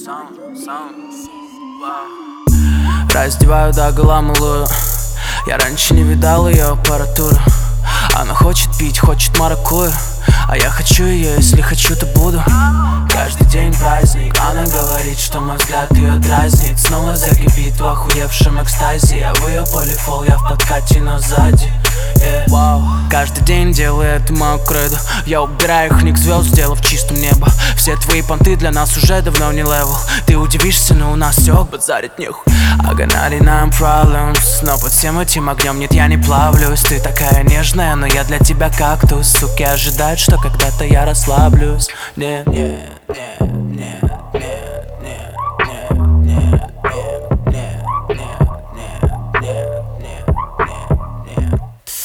Раздеваю догола малую. Я раньше не видал ее аппаратуру. Она хочет пить, хочет маракую, а я хочу ее, если хочу, то буду. Каждый день праздник. Она говорит, что мой взгляд ее дразнит. Снова закипит в охуевшем экстазе. Я в ее полифол, я в подкате, но сзади. Каждый день делаю это мою кредо. Я убираю их ник звезд, сделав чистым небо. Все твои понты для нас уже давно не левел. Ты удивишься, но у нас все базарит нехуй. I got 99 problems, но под всем этим огнем нет, я не плавлюсь. Ты такая нежная, но я для тебя кактус. Суки ожидают, что когда-то я расслаблюсь. Нет, нет, нет, нет, нет, нет, нет, нет, нет, нет, нет, нет, нет.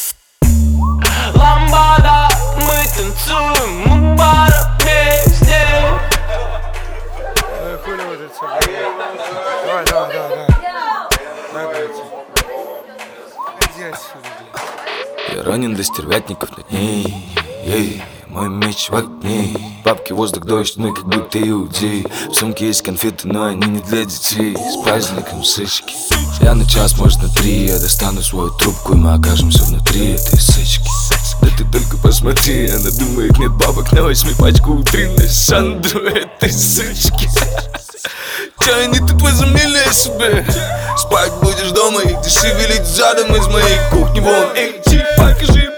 Ламбада, мы танцуем, мы пара вместе. Хули вот это все. Давай. Иди отсюда, блядь. Я ранен до стервятников над ней. Ей, мой меч в огне. Бабки, воздух, дождь, мы как будто иудеи. В сумке есть конфеты, но они не для детей. С праздником сычки. Я на час, может на 3. Я достану свою трубку, и мы окажемся внутри этой сычки. Да ты только посмотри, она думает, нет бабок, на 8 пачку утренней Сандру этой сычки. Чё они тут возомнили о себе? Спать будешь дома и ты шевелить задом из моей кухни вон. Эй, покажи